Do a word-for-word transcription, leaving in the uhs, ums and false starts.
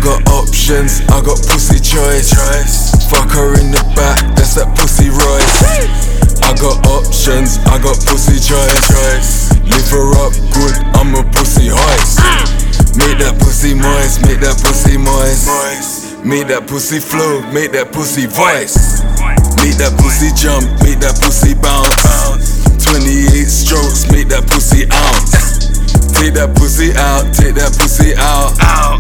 got options, I got pussy choice. Fuck her in the back, that's that pussy Royce. I got options, I got pussy choice. Live her up good, I'm a pussy hoist. Make that pussy moist, make that pussy moist. Make that pussy flow, make that pussy voice. Make that pussy jump, make that pussy bounce. Twenty-eight strokes, make that pussy ounce. Take that pussy out, take that pussy out.